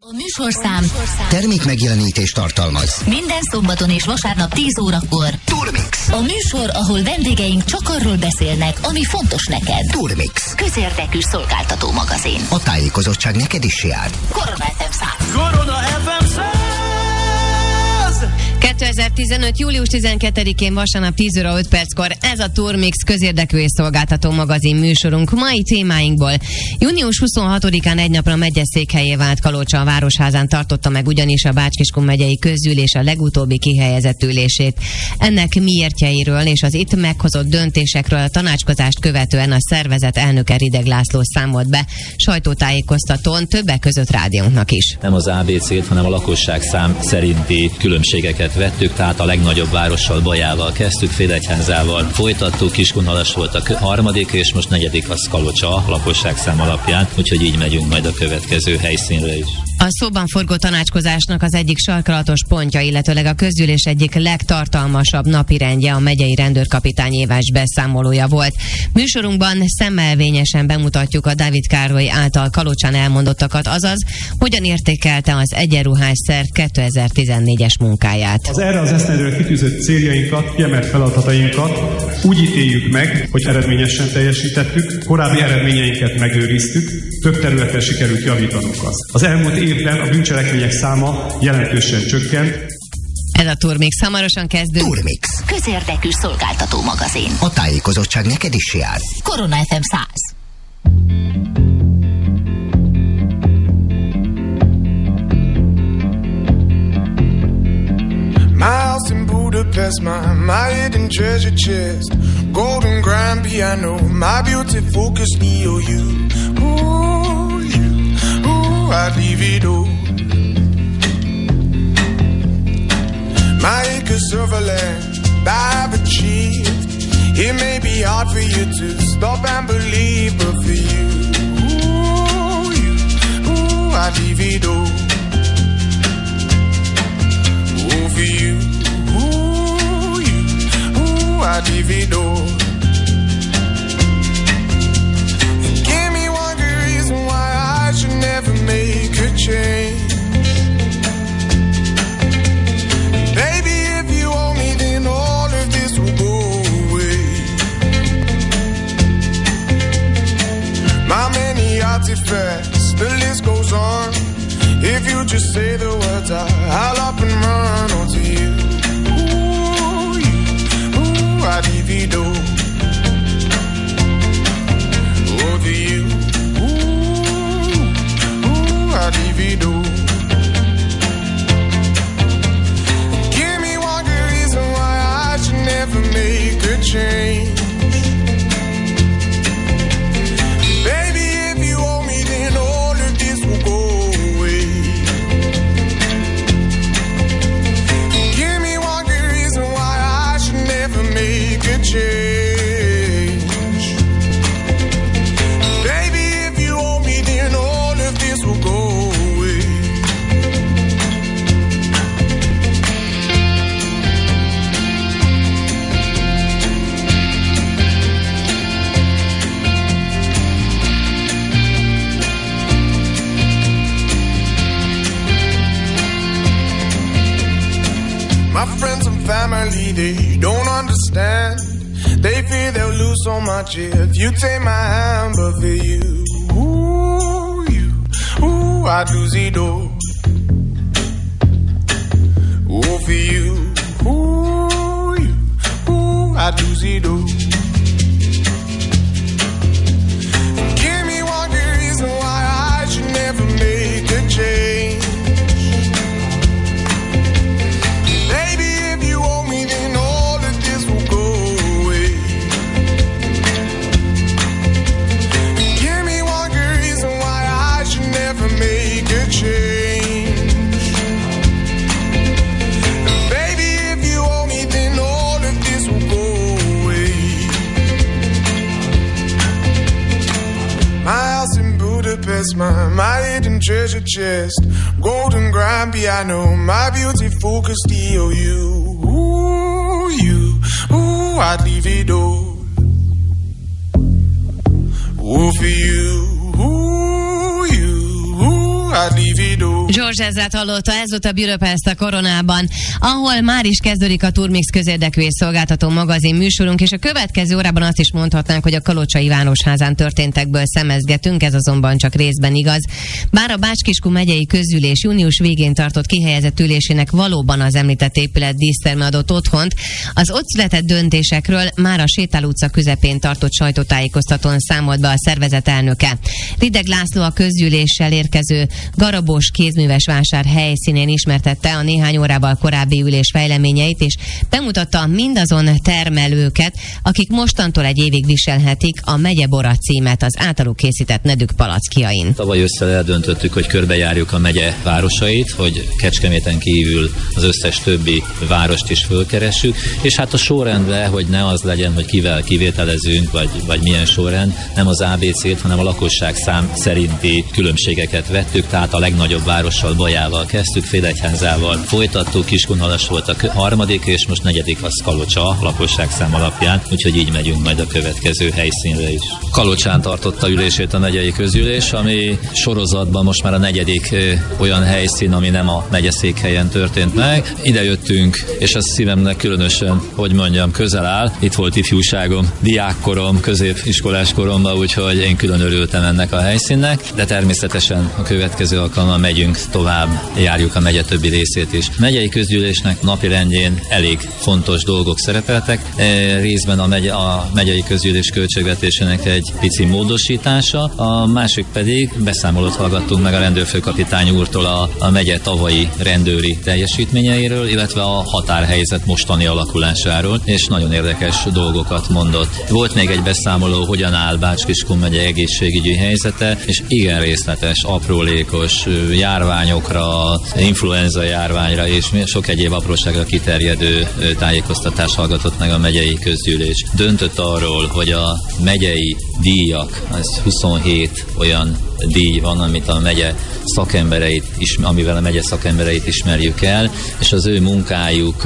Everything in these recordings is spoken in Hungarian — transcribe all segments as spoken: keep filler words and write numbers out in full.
A műsorszám termék megjelenítés tartalmaz. Minden szombaton és vasárnap tíz órakor. Turmix. A műsor, ahol vendégeink csak arról beszélnek, ami fontos neked. Turmix. Közérdekű szolgáltató magazin. A tájékozottság neked is jár. Korona ef em száz. Korona ef em száz. kétezer-tizenöt. július tizenkettedikén vasárnap tíz óra öt perckor ez a Turmix közérdekű és szolgáltató magazin műsorunk. Mai témáinkból június huszonhatodikán egy napra megyeszékhelyé vált Kalocsa a Városházán tartotta meg ugyanis a Bács-Kiskun megyei közgyűlés a legutóbbi kihelyezett ülését. Ennek miértjeiről és az itt meghozott döntésekről a tanácskozást követően a szervezet elnöke Rideg László számolt be sajtótájékoztatón, többek között rádiónknak is. Nem az á bé cét, hanem a lakosságszám szerinti különbségeket vettük, tehát a legnagyobb várossal, Bajával kezdtük, Félegyházával folytattuk, Kiskunhalas volt a harmadik, és most negyedik az Kalocsa a lakosságszám alapján, úgyhogy így megyünk majd a következő helyszínre is. A szóban forgó tanácskozásnak az egyik sarkalatos pontja, illetőleg a közgyűlés egyik legtartalmasabb napirendje a megyei rendőrkapitány éves beszámolója volt. Műsorunkban szemmelvényesen bemutatjuk a Dávid Károly által Kalocsán elmondottakat, azaz hogyan értékelte az egyenruhás szerv kétezer-tizennégyes munkáját. Az erre az esztendőre kitűzött céljainkat, kiemelt feladatainkat úgy ítéljük meg, hogy eredményesen teljesítettük, korábbi eredményeinket megőriztük, több területen sikerült javítanunk azt. Az elmúlt évben a bűncselekmények száma jelentősen csökkent. Ez a Turmix, hamarosan kezdünk. Turmix. Közérdekű szolgáltató magazin. A tájékozottság neked is jár. Korona ef em száz. My house in Budapest, my, my hidden treasure chest, golden grand piano, my beauty focus, E O U. Ooh, you, ooh, I'd leave it all. My acres of land I've achieved. It may be hard for you to stop and believe, but for you, ooh, you, ooh, I'd leave it all. Ooh, for you, ooh, you, ooh, I'd leave it all. Give me one good reason why I should never make a change. Baby, if you owe me, then all of this will go away. My many artifacts, the list goes on. If you just say the words, I, I'll up and run onto you. Ooh, you, ooh, I'd leave you though. Over you, ooh, ooh, I'd leave you though. Give me one good reason why I should never make a change. Baby, if you owe me, then all of this will go. Change. Baby, if you owe me, then all of this will go away. My friends and family, they don't understand. They fear they'll lose so much if you take my hand, but for you, ooh, you, ooh, I'd lose it all. Ooh, for you, ooh, you, ooh, I'd lose it all. Give me one good reason why I should never make a change. Baby, if you owe me, then all of this will go. Make a change. Baby, if you owe me, then all of this will go away. My house in Budapest, my, my hidden treasure chest, golden grand piano, my beauty focused E O U. Ooh, you, ooh, I'd leave it all. Ooh, for you, ooh, you, ooh, I'd leave it all. Zsezát hallotta, ez volt a Budapest a Koronában, ahol már is kezdődik a Turmix közérdekű és szolgáltató magazin műsorunk, és a következő órában azt is mondhatnánk, hogy a Kalocsai Városházán történtekből szemezgetünk, ez azonban csak részben igaz. Bár a Bács-Kiskun megyei közgyűlés június végén tartott kihelyezett ülésének valóban az említett épület díszterme adott otthont, az ott született döntésekről már a Sétál utca közepén tartott sajtótájékoztatón számolt be a szervezet elnöke. Rideg László a közgyűléssel érkező Garabos kézműves vásár helyszínén ismertette a néhány órával korábbi ülés fejleményeit, és bemutatta mindazon termelőket, akik mostantól egy évig viselhetik a Megyebora címet az általuk készített nedük palackjain. Tavaly össze eldöntöttük, hogy körbejárjuk a megye városait, hogy Kecskeméten kívül az összes többi várost is fölkeressük, és hát a sorrendben, hogy ne az legyen, hogy kivel kivételezünk, vagy, vagy milyen sorrend, nem az á bé cét, hanem a lakosság szám szerinti különbségeket vettük, tehát a legnagyobb várossal, Bajával kezdtük, Félegyházával folytattuk, Kiskunhalas volt a harmadik, és most negyedik az Kalocsa lakosságszám alapján, úgyhogy így megyünk majd a következő helyszínre is. Kalocsán tartotta ülését a megyei közgyűlés, ami sorozatban most már a negyedik ö, olyan helyszín, ami nem a megyeszékhelyen történt meg. Ide jöttünk, és az szívemnek különösen, hogy mondjam, közel áll. Itt volt ifjúságom, diákkorom, középiskolás koromban, úgyhogy én külön örültem ennek a helyszínnek, de természetesen a következő alkalommal megyünk tovább, járjuk a megye többi részét is. A megyei közgyűlésnek napirendjén elég fontos dolgok szerepeltek. E, részben a, megye, a megyei közgyűlés költségvetésének egy pici módosítása, a másik pedig beszámolót hallgattunk meg a rendőrfőkapitány úrtól a, a megye tavalyi rendőri teljesítményeiről, illetve a határhelyzet mostani alakulásáról, és nagyon érdekes dolgokat mondott. Volt még egy beszámoló, hogyan áll Bács-Kiskun megye egészségügyi helyzete, és igen részletes, aprólékos járványokra, influenza járványra és sok egyéb apróságra kiterjedő tájékoztatást hallgatott meg a megyei közgyűlés. Döntött arról, hogy a megyei díjak, az huszonhét olyan díj van, amit a megye szakembereit, amivel a megye szakembereit ismerjük el, és az ő munkájuk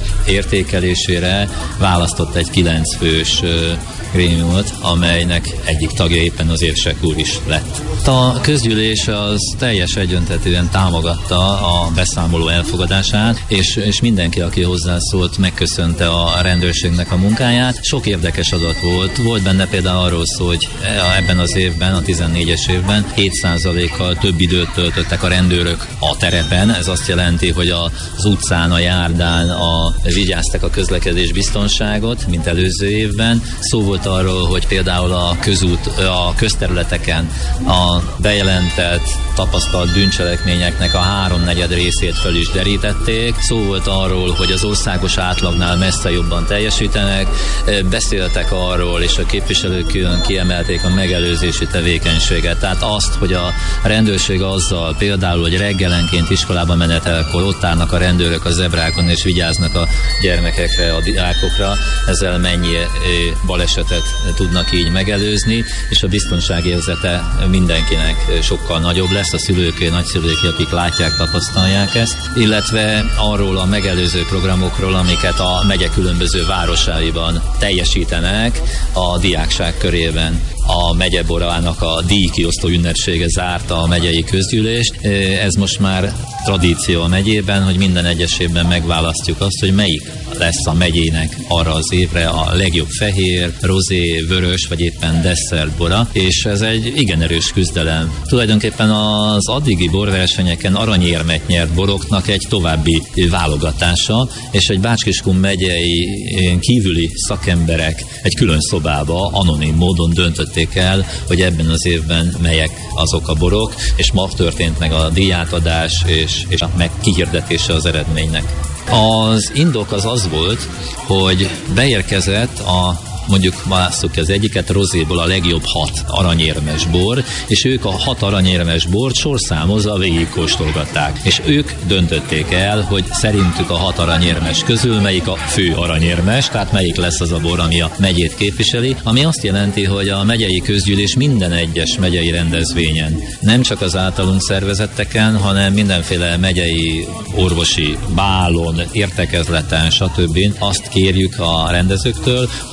értékelésére választott egy kilenc fős grémiumot, amelynek egyik tagja éppen az Érsek úr is lett. A közgyűlés az teljes egyöntetűen támogatta a beszámoló elfogadását, és, és mindenki, aki hozzászólt, megköszönte a rendőrségnek a munkáját. Sok érdekes adat volt. Volt benne például arról szó, hogy ebben az évben, a tizennégyes évben hét százalékkal több időt töltöttek a rendőrök a terepen. Ez azt jelenti, hogy az utcán, a járdán a, vigyáztak a közlekedés biztonságot, mint előző évben. Szó volt arról, hogy például a közút, a közterületeken a bejelentett, tapasztalt bűncselekményeknek a háromnegyed részét föl is derítették. Szó volt arról, hogy az országos átlagnál messze jobban teljesítenek. Beszéltek arról, és a képviselők külön kiemelték a megelőzési tevékenységet. Tehát azt, hogy a rendőrség azzal például, hogy reggelenként iskolába menetelkor ott állnak a rendőrök a zebrákon és vigyáznak a gyermekekre, a diákokra, ezzel mennyi balesetet tudnak így megelőzni, és a biztonságérzete mindenkinek sokkal nagyobb lesz, a szülőké, nagyszülőké, akik látják, tapasztalják ezt, illetve arról a megelőző programokról, amiket a megye különböző városaiban teljesítenek a diákság körében. A Megyeborának a díjkiosztó ünnepsége zárta a megyei közgyűlést. Ez most már tradíció a megyében, hogy minden egyes évben megválasztjuk azt, hogy melyik lesz a megyének arra az évre a legjobb fehér, rozé, vörös vagy éppen desszertbora, és ez egy igen erős küzdelem. Tulajdonképpen az addigi borversenyeken aranyérmet nyert boroknak egy további válogatása, és egy Bács-Kiskun megyei kívüli szakemberek egy külön szobába anonim módon döntötték el, hogy ebben az évben melyek azok a borok, és ma történt meg a díjátadás és, és a meg kihirdetése az eredménynek. Az indok az az volt, hogy beérkezett a mondjuk válasszuk ki az egyiket, rozéból a legjobb hat aranyérmes bor, és ők a hat aranyérmes bort sorszámozva végigkóstolgatták. És ők döntötték el, hogy szerintük a hat aranyérmes közül melyik a fő aranyérmes, tehát melyik lesz az a bor, ami a megyét képviseli, ami azt jelenti, hogy a megyei közgyűlés minden egyes megyei rendezvényen, nem csak az általunk szervezetteken, hanem mindenféle megyei orvosi bálon, értekezleten, stb. Azt kérjük a rendezőktől, hogy hát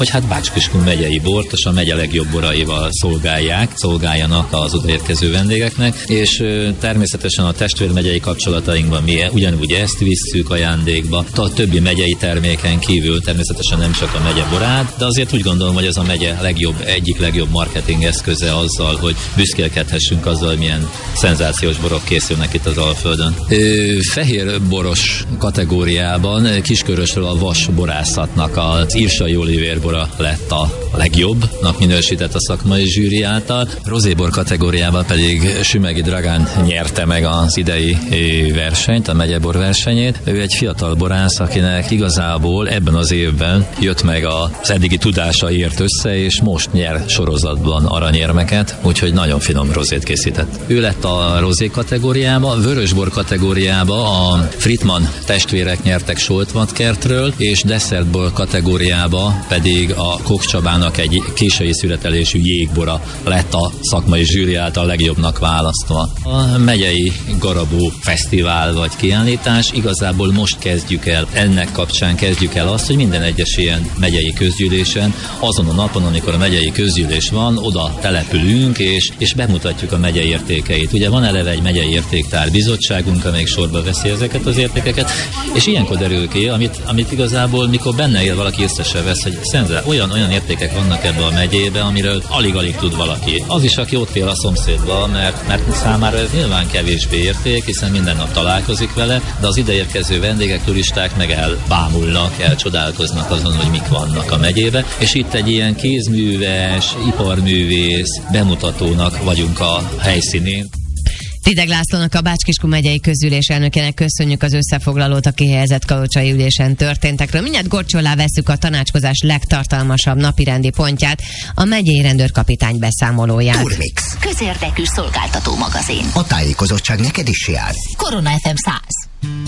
Bács-Kiskun megyei bort, és a megye legjobb boraival szolgálják, szolgáljanak az odaérkező vendégeknek, és természetesen a testvérmegyei kapcsolatainkban mi ugyanúgy ezt visszük ajándékba. A többi megyei terméken kívül természetesen nem csak a megye borát, de azért úgy gondolom, hogy ez a megye legjobb, egyik legjobb marketing eszköze azzal, hogy büszkélkedhessünk azzal, milyen szenzációs borok készülnek itt az Alföldön. Fehér boros kategóriában Kiskörösről a Vas borászatnak az Irsai Olivérbora lett a legjobbnak minősített a szakmai zsűri által. Rozébor kategóriában pedig Sümegi Dragán nyerte meg az idei versenyt, a megyebor versenyét. Ő egy fiatal borász, akinek igazából ebben az évben jött meg az eddigi tudásaért össze, és most nyer sorozatban aranyérmeket, úgyhogy nagyon finom rozét készített. Ő lett a rozé kategóriába, vörösbor kategóriába a Fritman testvérek nyertek Soltvatkertről, és desszertbor kategóriába pedig a Koch Csabának egy késői születelésű jégbora lett a szakmai zsűri által legjobbnak választva. A megyei Garabó Fesztivál vagy kiállítás igazából most kezdjük el, ennek kapcsán kezdjük el azt, hogy minden egyes ilyen megyei közgyűlésen, azon a napon, amikor a megyei közgyűlés van, oda települünk, és, és bemutatjuk a megye értékeit. Ugye van eleve egy megyei értéktár bizottságunk, amelyik sorba veszi ezeket az értékeket, és ilyenkor derül ki, amit, amit igazából, mikor benne él, valaki észre se vesz, hogy szenzációs, olyan, olyan értékek vannak ebbe a megyébe, amiről alig-alig tud valaki. Az is, aki ott él a szomszédba, mert, mert számára ez nyilván kevésbé érték, hiszen minden nap találkozik vele, de az ideérkező vendégek, turisták meg elbámulnak, elcsodálkoznak azon, hogy mik vannak a megyébe, és itt egy ilyen kézműves, iparművész bemutatónak vagyunk a helyszínén. Tideg Lászlónak, a Bács-Kiskun megyei közgyűlés elnökének köszönjük az összefoglalót a kihelyezett kalocsai ülésen történtekről. Mindjárt gorcsó alá vesszük a tanácskozás legtartalmasabb napirendi pontját, a megyei rendőrkapitány beszámolóját. Turmix. Közérdekű szolgáltató magazin. A tájékozottság neked is jár. Korona ef em száz.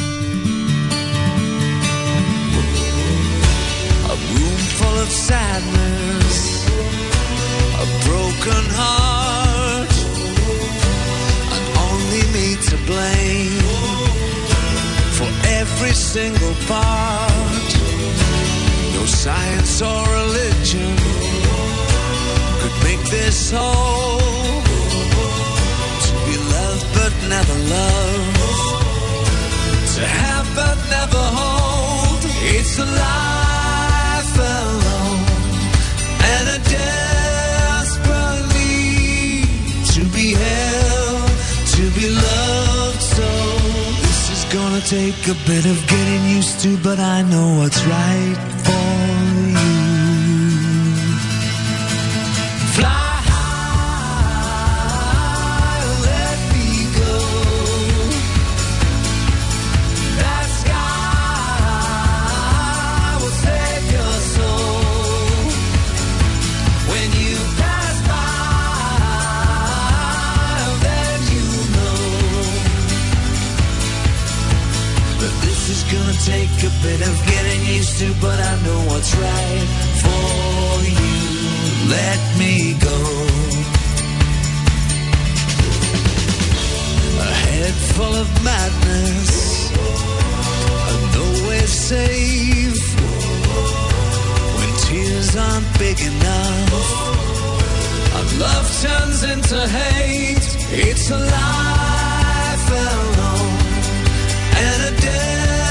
A room full of sadness, a broken heart, and only me to blame for every single part. No science or religion could make this whole. To be loved but never loved, to have but never hold. It's a life alone and a desperate need to be held, to be loved. So this is gonna take a bit of getting used to, but I know what's right for you. Fly take a bit of getting used to, but I know what's right for you. Let me go. A head full of madness, and nowhere safe. When tears aren't big enough, and love turns into hate. It's a life alone and a death.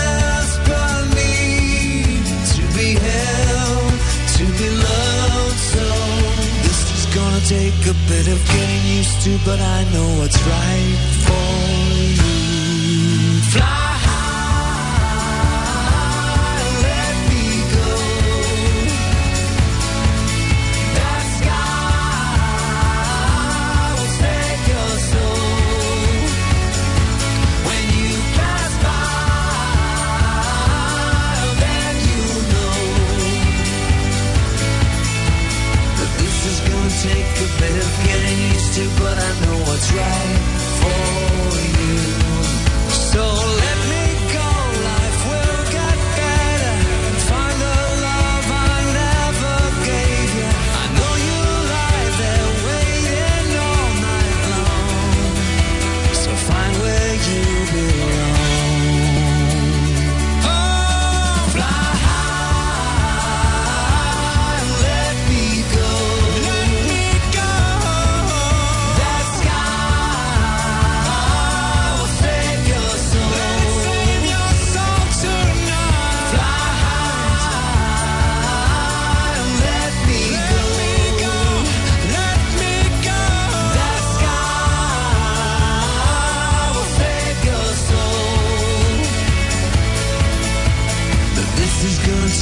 Take a bit of getting used to, but I know what's right for you. Fly high, let me go. That sky will take your soul. When you pass by, then you know that this is gonna take a bit of getting used to, but I know what's right for you.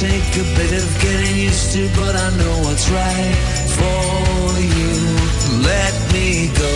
take a bit of getting used to, but I know what's right for you. Let me go.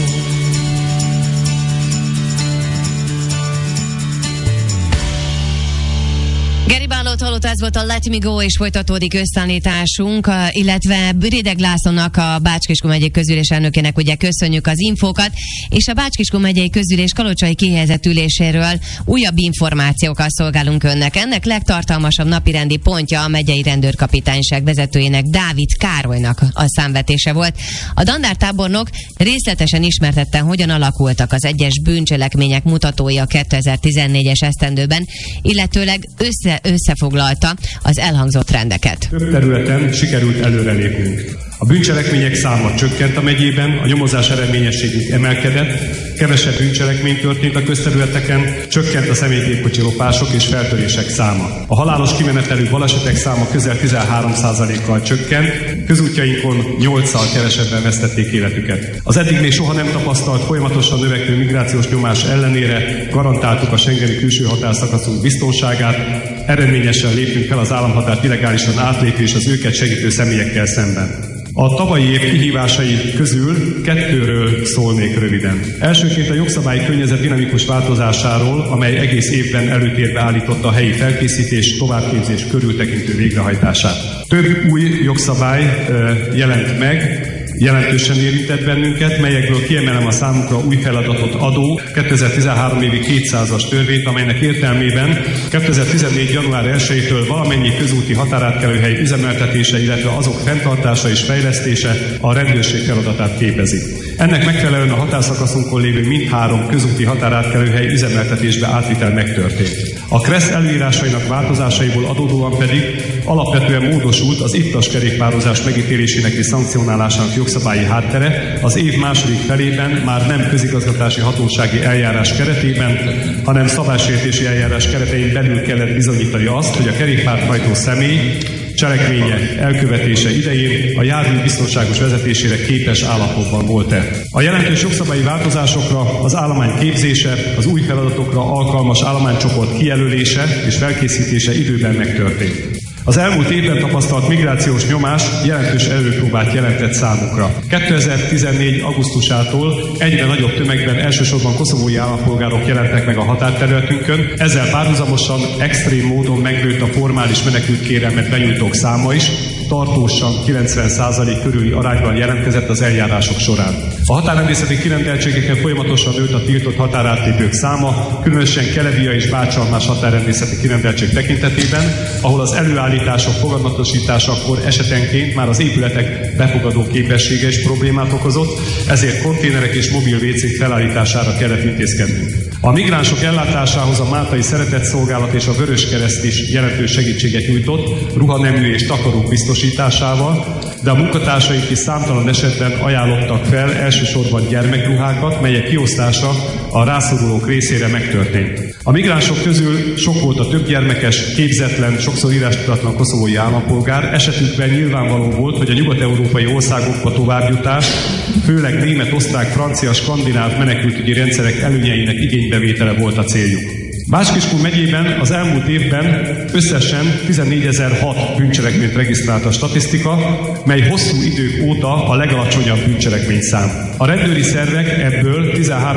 Geri Bálót hallott, ez volt a Let Me Go, és folytatódik összeállításunk, illetve Rideg Lászlónak, a Bács-Kiskun megyei közülés elnökének ugye köszönjük az infókat, és a Bács-Kiskun megyei közülés kalocsai kihelyezett üléséről újabb információkkal szolgálunk önnek. Ennek legtartalmasabb napirendi pontja a megyei rendőrkapitányság vezetőjének, Dávid Károlynak a számvetése volt. A dandártábornok részletesen ismertette, hogyan alakultak az egyes bűncselekmények mutatói a kétezer-tizennégyes esztendőben, illetőleg össze összefoglalta az elhangzott trendeket. Több területen sikerült előrelépnünk. A bűncselekmények száma csökkent a megyében, a nyomozás eredményességük emelkedett, kevesebb bűncselekmény történt a közterületeken, csökkent a személygépkocsi lopások és feltörések száma. A halálos kimenetelű balesetek száma közel tizenhárom százalékkal csökkent, közútjainkon nyolccal kevesebben vesztették életüket. Az eddig még soha nem tapasztalt, folyamatosan növekvő migrációs nyomás ellenére garantáltuk a schengeni külső határszakaszunk biztonságát, eredményesen léptünk fel az államhatárt illegálisan átlépő és az őket segítő személyekkel szemben. A tavalyi év kihívásai közül kettőről szólnék röviden. Elsőként a jogszabályi környezet dinamikus változásáról, amely egész évben előtérbe állította a helyi felkészítés, továbbképzés körültekintő végrehajtását. Több új jogszabály jelent meg, jelentősen érintett bennünket, melyekből kiemelem a számunkra új feladatot adó kétezer-tizenhárom évi kétszázas törvényt, amelynek értelmében kétezer-tizennégy január elsejétől valamennyi közúti határátkelőhely üzemeltetése, illetve azok fenntartása és fejlesztése a rendőrség feladatát képezi. Ennek megfelelően a határszakaszunkon lévő mindhárom közúti határátkelőhely üzemeltetésbe átvitel megtörtént. A KRESZ előírásainak változásaiból adódóan pedig alapvetően módosult az ittas kerékpározás megítélésének és szankcionálásának jogszabályi háttere, az év második felében már nem közigazgatási hatósági eljárás keretében, hanem szabálysértési eljárás keretein belül kellett bizonyítani azt, hogy a kerékpárt hajtó személy cselekménye elkövetése idején a jármű biztonságos vezetésére képes állapotban volt-e. A jelentős jogszabályi változásokra, az állomány képzése, az új feladatokra alkalmas állománycsoport kijelölése és felkészítése időben megtörtént. Az elmúlt évben tapasztalt migrációs nyomás jelentős előpróbát jelentett számukra. kétezer-tizennégy augusztusától egyre nagyobb tömegben elsősorban koszovói állampolgárok jelentek meg a határterületünkön, ezzel párhuzamosan extrém módon megnőtt a formális menekültkérelmet benyújtók száma is, tartósan kilencven százalék körüli arányban jelentkezett az eljárások során. A határrendészeti kirendeltségeken folyamatosan nőtt a tiltott határátlépők száma, különösen Kelebia és Bácsalmás határrendészeti kirendeltség tekintetében, ahol az előállítások foganatosításakor esetenként már az épületek befogadó képessége is problémát okozott, ezért konténerek és mobil vécék felállítására kellett intézkednünk. A migránsok ellátásához a Máltai Szeretetszolgálat és a Vöröskereszt is jelentős segítséget nyújtott, ruhanemű és takarók biztosításával, de a munkatársaink is számtalan esetben ajánlottak fel elsősorban gyermekruhákat, melyek kiosztása a rászorulók részére megtörtént. A migránsok közül sok volt a több gyermekes, képzetlen, sokszor írástudatlan koszovói állampolgár, esetükben nyilvánvaló volt, hogy a nyugat-európai országokba továbbjutás, főleg német, osztrák, francia, skandináv menekültügyi rendszerek előnyeinek igénybevétele volt a céljuk. Bács-Kiskun megyében az elmúlt évben összesen tizennégyezer-hat bűncselekményt regisztrált a statisztika, mely hosszú idők óta a legalacsonyabb bűncselekményszám. A rendőri szervek ebből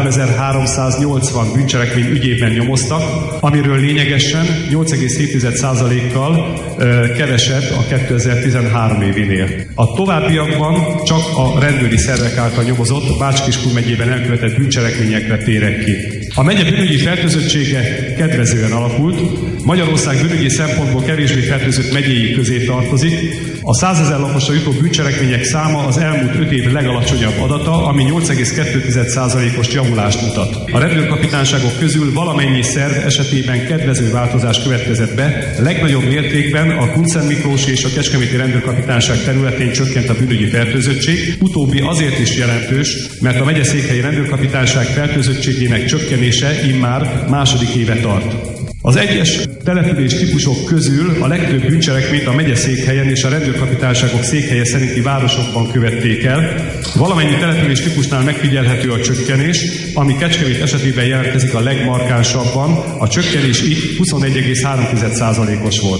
tizenháromezer-háromszáznyolcvan bűncselekmény ügyében nyomoztak, amiről lényegesen nyolc egész hét százalékkal kevesebb a kétezer-tizenhárom évinél. A továbbiakban csak a rendőri szervek által nyomozott Bács-Kiskun megyében elkövetett bűncselekményekre térek ki. A megye bűnügyi fertőzöttsége kedvezően alakult, Magyarország bűnügyi szempontból kevésbé fertőzött megyéi közé tartozik. A százezer lakosra jutó bűncselekmények száma az elmúlt öt év legalacsonyabb adata, ami nyolc egész kettő százalékos javulást mutat. A rendőrkapitányságok közül valamennyi szerv esetében kedvező változás következett be, legnagyobb mértékben a Kunszentmiklósi és a Kecskeméti rendőrkapitányság területén csökkent a bűnügyi fertőzöttség, utóbbi azért is jelentős, mert a megyeszékhelyi rendőrkapitányság fertőzöttségének csökkenése immár második éve tart. Az egyes település típusok közül a legtöbb bűncselekményt a megyeszékhelyen és a rendőrkapitányságok székhelye szerinti városokban követték el. Valamennyi település típusnál megfigyelhető a csökkenés, ami Kecskemét esetében jelentkezik a legmarkánsabban, a csökkenés így huszonegy egész három százalékos volt.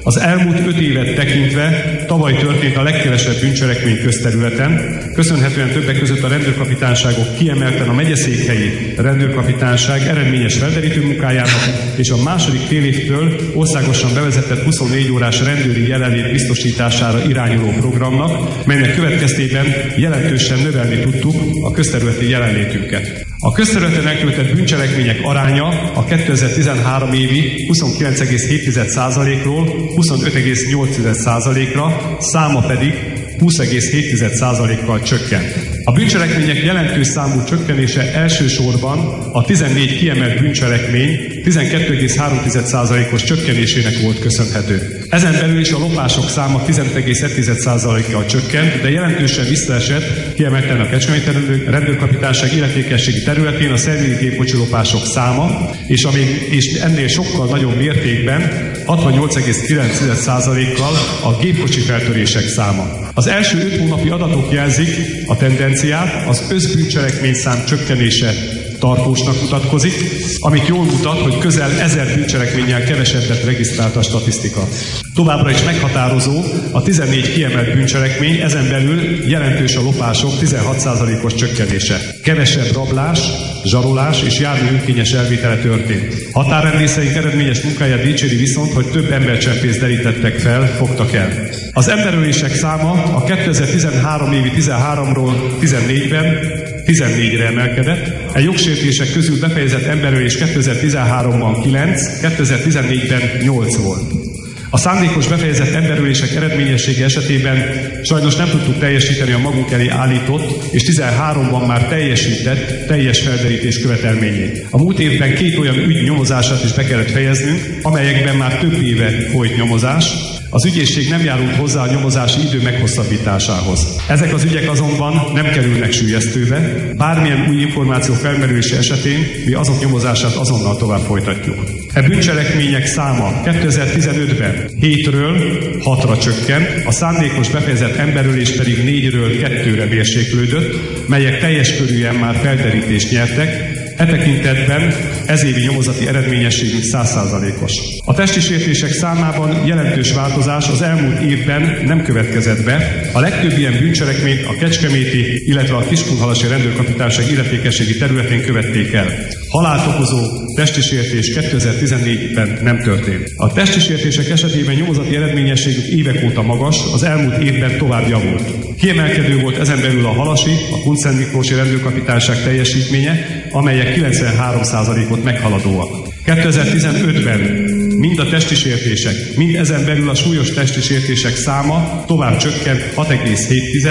Az elmúlt öt évet tekintve tavaly történt a legkevesebb bűncselekmény közterületen, köszönhetően többek között a rendőrkapitányságok, kiemelten a megyeszékhelyi rendőrkapitányság eredményes felderítő munkájának és a második fél évtől országosan bevezetett huszonnégy órás rendőri jelenlét biztosítására irányuló programnak, melynek következtében jelentősen növelni tudtuk a közterületi jelenlétünket. A közterületen elkövetett bűncselekmények aránya a kétezer-tizenhárom évi huszonkilenc egész hét százalékról huszonöt egész nyolc százalékra, száma pedig húsz egész hét százalékkal csökkent. A bűncselekmények jelentős számú csökkenése elsősorban a tizennégy kiemelt bűncselekmény tizenkét egész három százalékos csökkenésének volt köszönhető. Ezen belül is a lopások száma tizenöt egész egy százalékkal csökkent, de jelentősen visszaesett, kiemelten a Kecskeméti rendőrkapitányság illetékességi területén a személyi gépkocsi lopások száma, és, amíg, és ennél sokkal nagyobb mértékben hatvannyolc egész kilenc százalékkal a gépkocsi feltörések száma. Az első öt hónapi adatok jelzik a tendenciát, az összbűncselekmény szám csökkenése tartósnak mutatkozik, amit jól mutat, hogy közel ezer bűncselekménnyel kevesebbet regisztrált a statisztika. Továbbra is meghatározó a tizennégy kiemelt bűncselekmény, ezen belül jelentős a lopások tizenhat százalékos csökkenése. Kevesebb rablás, zsarolás és jármű önkényes elvétele történt. Határrendészeink eredményes munkáját dicséri viszont, hogy több embercsempészt derítettek fel, fogtak el. Az emberölések száma a kétezer-tizenhárom évi tizenháromról tizennégyben tizennégyre emelkedett. A jogsértések közül befejezett emberölés kétezer-tizenháromban kilenc, kétezer-tizennégyben nyolc volt. A szándékos befejezett emberölések eredményessége esetében sajnos nem tudtuk teljesíteni a magunk elé állított, és tizenháromban már teljesített teljes felderítés követelményét. A múlt évben két olyan ügy nyomozását is be kellett fejeznünk, amelyekben már több éve folyt nyomozás. Az ügyészség nem járult hozzá a nyomozási idő meghosszabbításához. Ezek az ügyek azonban nem kerülnek süllyesztőbe, bármilyen új információ felmerülése esetén mi azok nyomozását azonnal tovább folytatjuk. E bűncselekmények száma kétezer-tizenötben hétről hatra csökkent, a szándékos befejezett emberölés pedig négyről kettőre mérséklődött, melyek teljes körűen már felderítést nyertek. E tekintetben ezévi nyomozati eredményességünk száz százalékos. A testi sértések számában jelentős változás az elmúlt évben nem következett be. A legtöbb ilyen bűncselekményt a kecskeméti, illetve a Kiskunhalasi rendőrkapitányság illetékességi területén követték el. Halált okozó testi sértés kétezer-tizennégyben nem történt. A testi sértések esetében nyomozati eredményességük évek óta magas, az elmúlt évben tovább javult. Kiemelkedő volt ezen belül a halasi, a Kunszent Miklósi rendőrkapitányság teljesítménye, amelyek kilencvenhárom százalékot meghaladóak. kétezer-tizenötben mind a testi sértések, mind ezen belül a súlyos testi sértések száma tovább csökkent hat egész hét,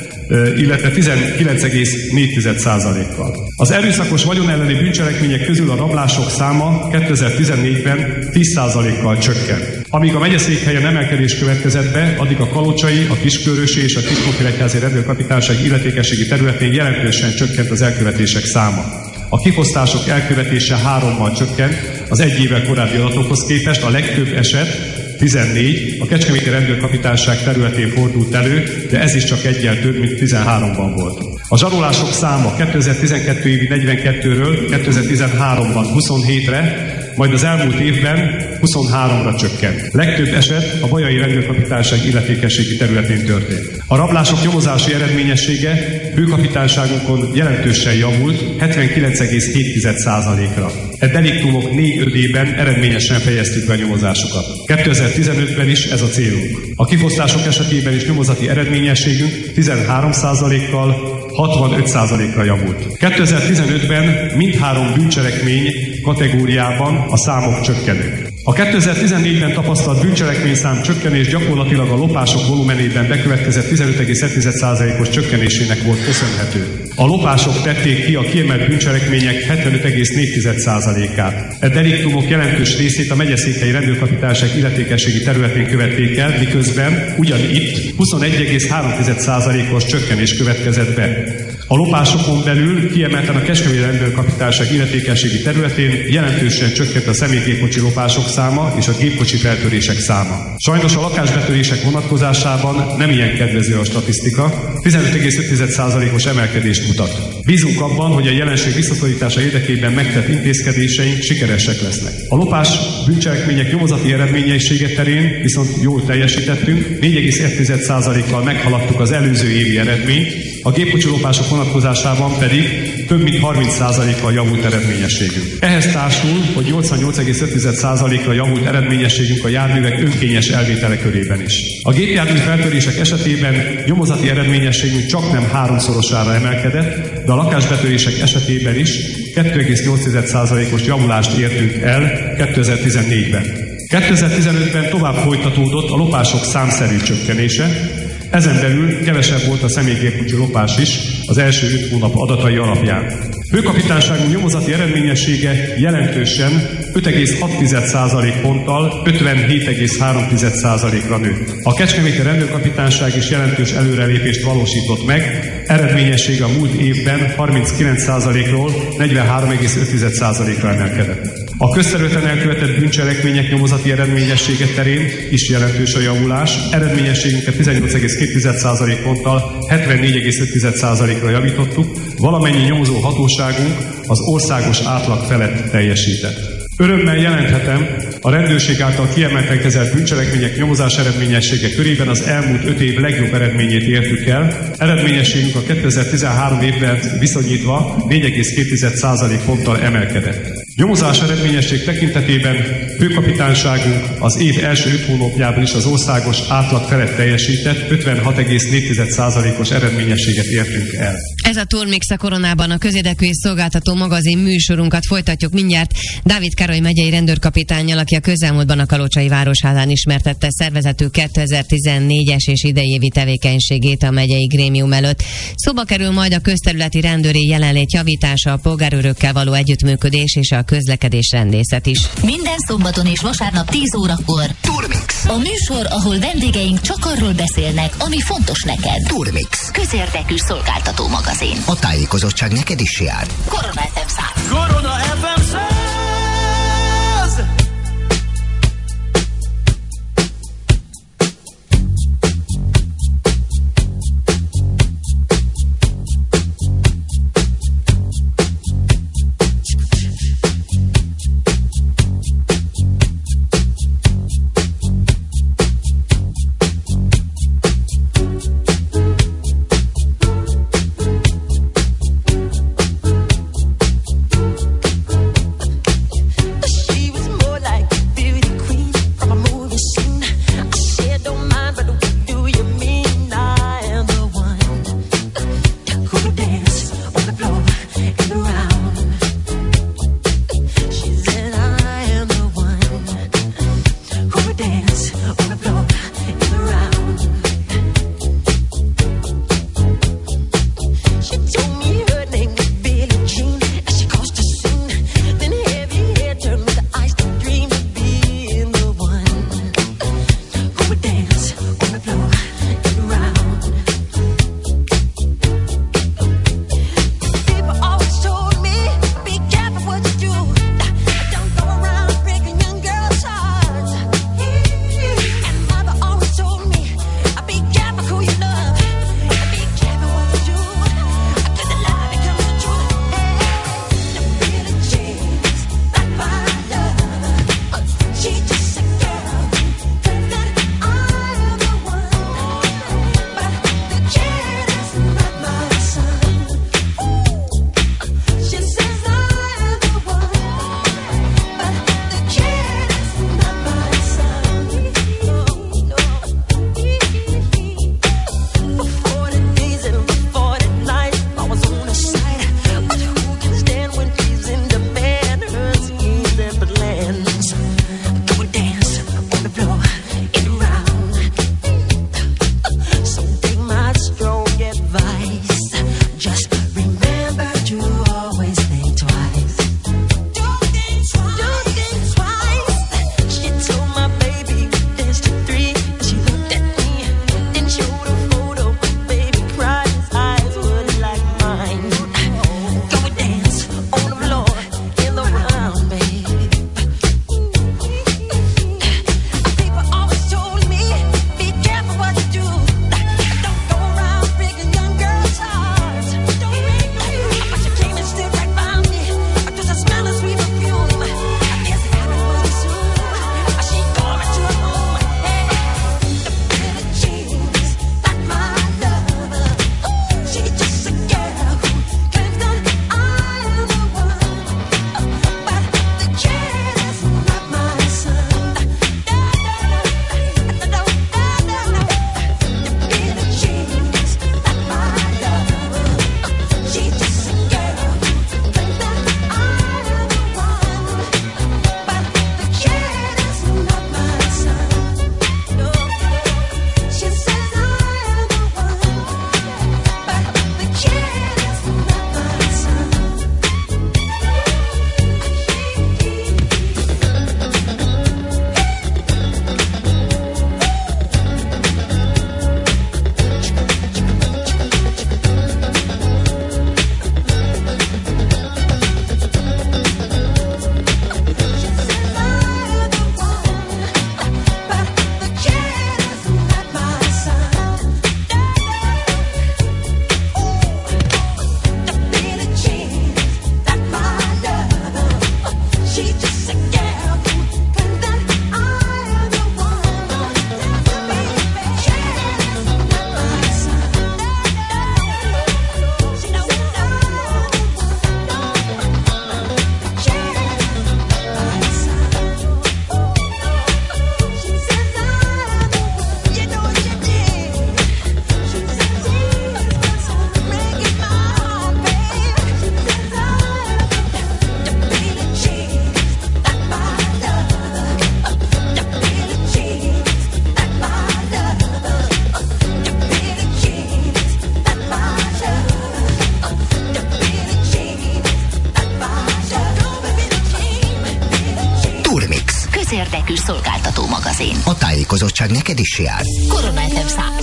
illetve tizenkilenc egész négy százalékkal. Az erőszakos vagyon elleni bűncselekmények közül a rablások száma kétezer-tizennégyben tíz százalékkal csökkent. Amíg a megyeszékhelyen emelkedés következett be, addig a kalocsai, a Kiskörösi és a Kiskunfélegyházi rendőrkapitányság illetékességi területén jelentősen csökkent az elkövetések száma. A kifosztások elkövetése hárommal csökkent az egy évvel korábbi adatokhoz képest, a legtöbb eset tizennégy a Kecskeméti rendőrkapitányság területén fordult elő, de ez is csak egyel több, mint tizenháromban volt. A zsarolások száma kétezer-tizenkettő évi negyvenkettőről kétezer-tizenháromban huszonhétre, majd az elmúlt évben huszonháromra csökkent. Legtöbb eset a Bajai rendőrkapitányság illetékességi területén történt. A rablások nyomozási eredményessége főkapitányságunkon jelentősen javult, hetvenkilenc egész hét százalékra. E deliktumok négy övében eredményesen fejeztük be a nyomozásokat. kétezer-tizenötben is ez a célunk. A kifosztások esetében is nyomozati eredményességünk tizenhárom százalékkal hatvanöt százalékra javult. kétezer-tizenötben mindhárom bűncselekmény kategóriában a számok csökkenők. A kétezer-tizennégyben tapasztalt bűncselekményszám csökkenés gyakorlatilag a lopások volumenében bekövetkezett tizenöt egész egy százalékos csökkenésének volt köszönhető. A lopások tették ki a kiemelt bűncselekmények hetvenöt egész négy százalékát. E deliktumok jelentős részét a megyeszékhelyi rendőrkapitányság illetékességi területén követték el, miközben ugyanitt huszonegy egész három százalékos csökkenés következett be. A lopásokon belül kiemelten a Kecskeméti Rendőrkapitányság illetékességi területén jelentősen csökkent a személygépkocsi lopások száma és a gépkocsi feltörések száma. Sajnos a lakásbetörések vonatkozásában nem ilyen kedvező a statisztika, tizenöt egész öt százalékos emelkedést mutat. Bízunk abban, hogy a jelenség visszaszorítása érdekében megtett intézkedéseink sikeresek lesznek. A lopás bűncselekmények nyomozati eredményessége terén viszont jól teljesítettünk, négy egész egy százalékkal meghaladtuk az előző évi eredményt, a gépkocsi lopások vonatkozásában pedig több mint harminc százalékkal javult eredményességünk. Ehhez társul, hogy nyolcvannyolc egész öt százalékra javult eredményességünk a járművek önkényes elvétele körében is. A gépjármű feltörések esetében nyomozati eredményességünk csak nem háromszorosára emelkedett, de a lakásbetörések esetében is kettő egész nyolc százalékos javulást értünk el kétezer-tizennégyben. kétezer-tizenötben tovább folytatódott a lopások számszerű csökkenése, ezen belül kevesebb volt a személygépkocsi lopás is az első öt hónap adatai alapján. Főkapitányságunk nyomozati eredményessége jelentősen öt egész hat százalék ponttal ötvenhét egész három százalékra nőtt. A Kecskeméti Rendőrkapitányság is jelentős előrelépést valósított meg, eredményessége a múlt évben harminckilenc százalékról negyvenhárom egész öt százalékra emelkedett. A közterületen elkövetett bűncselekmények nyomozati eredményessége terén is jelentős a javulás, eredményességünket tizennyolc egész két százalék ponttal hetvennégy egész öt százalékra javítottuk, valamennyi nyomozó hatóságunk az országos átlag felett teljesített. Örömmel jelenthetem, a rendőrség által kiemelten kezelt bűncselekmények nyomozás eredményessége körében az elmúlt öt év legjobb eredményét értük el. Eredményességünk a kétezer-tizenhárom évben viszonyítva négy egész két százalék ponttal emelkedett. Nyomozás eredményesség tekintetében főkapitányságunk az év első öt hónapjában is az országos átlag felett teljesített, ötvenhat egész négy százalékos eredményességet értünk el. Ez a Turmix a Koronában, a közérdekű és szolgáltató magazin műsorunkat folytatjuk mindjárt Dávid Károly megyei rendőrkapitánnyal, aki a közelmúltban a Kalocsai Városházán ismertette szervezetük kétezer-tizennégyes és idei évi tevékenységét a megyei grémium előtt. Szóba kerül majd a közterületi rendőri jelenlét javítása, a polgárőrökkel való együttműködés és a közlekedés rendészet is. Minden szombaton és vasárnap tíz órakor Turmix. A műsor, ahol vendégeink csak arról beszélnek, ami fontos neked. Turmix. Közérdekű szolgáltató magazin. A tájékozottság neked is jár. Korona ef em száz. Korona ef em száz. Turmix. Közérdekű szolgáltató magazin. A tájékozottság neked is jár. Korona ef em száz.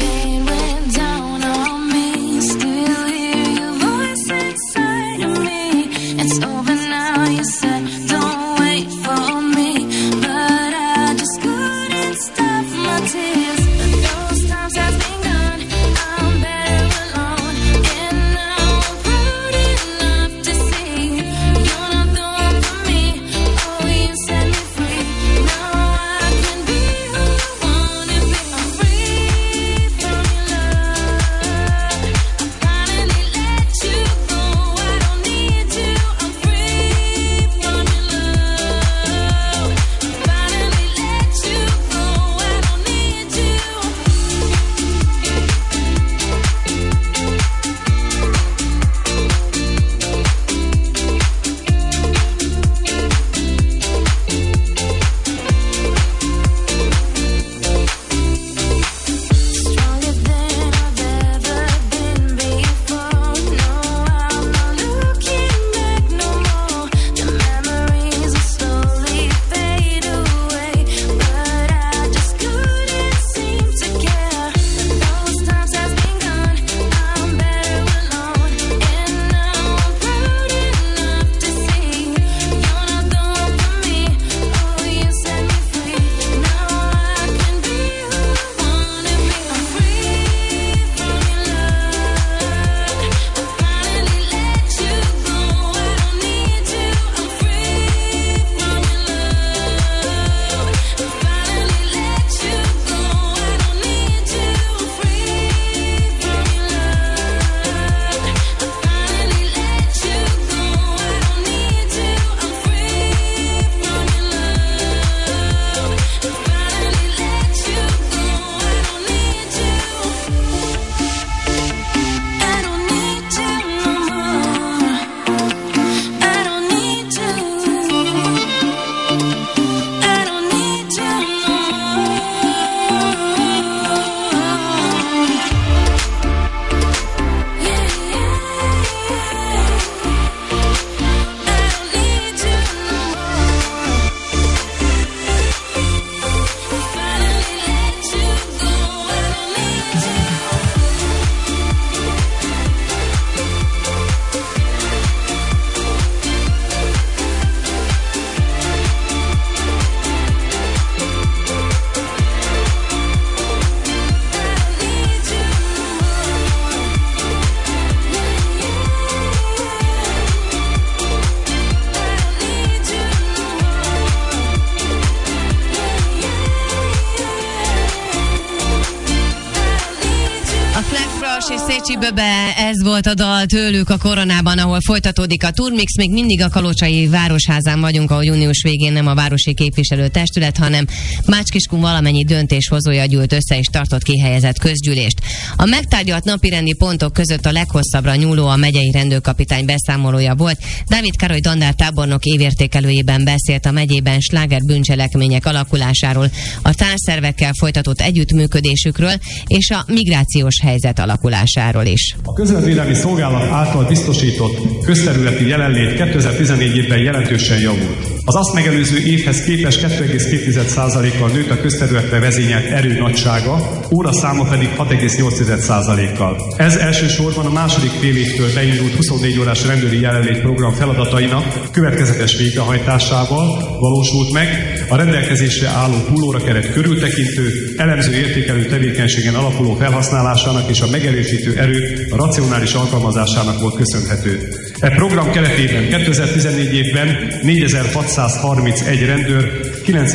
Szécsi Böbe, ez volt a dal tőlük a koronában, ahol folytatódik a Turmix. Még mindig a Kalocsai Városházán vagyunk, ahol június végén nem a városi képviselőtestület, hanem Bács-Kiskun valamennyi döntéshozója gyűlt össze és tartott kihelyezett közgyűlést. A megtárgyalt napirendi pontok között a leghosszabbra nyúló a megyei rendőrkapitány beszámolója volt. Dávid Károly Dandár tábornok évértékelőjében beszélt a megyében sláger bűncselekmények alakulásáról, a társzervekkel folytatott együttműködésükről és a migrációs helyzet alakulásáról is. A közvetvédelmi szolgálat által biztosított közterületi jelenlét kétezer-tizennégy évben jelentősen javult. Az azt megelőző évhez képest kettő egész két százalékkal nőtt a közterületre vezényelt erő nagysága, óraszáma pedig hat egész nyolc százalékkal. Ez elsősorban a második fél évtől beindult huszonnégy órás rendőri jelenlét program feladatainak következetes végrehajtásával valósult meg, a rendelkezésre álló túlórakeret körültekintő, elemző értékelő tevékenységen alapuló felhasználásának és a megerősítő erő a racionális alkalmazásának volt köszönhető. E program keretében kétezer-tizennégy évben négyezer-hatszázharmincegy rendőr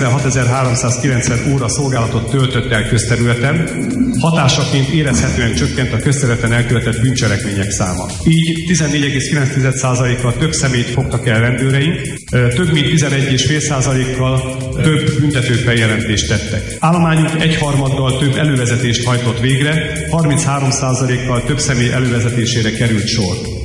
kilencvenhatezer-háromszázkilencven óra szolgálatot töltött el közterületen, hatásaként érezhetően csökkent a közterületen elkövetett bűncselekmények száma. Így tizennégy egész kilenc százalékkal több személyt fogtak el rendőreink, több mint tizenegy egész öt százalékkal több büntetőfeljelentést tettek. Állományunk egyharmaddal több elővezetést hajtott végre, harminchárom százalékkal több személy elővezetésére került sor.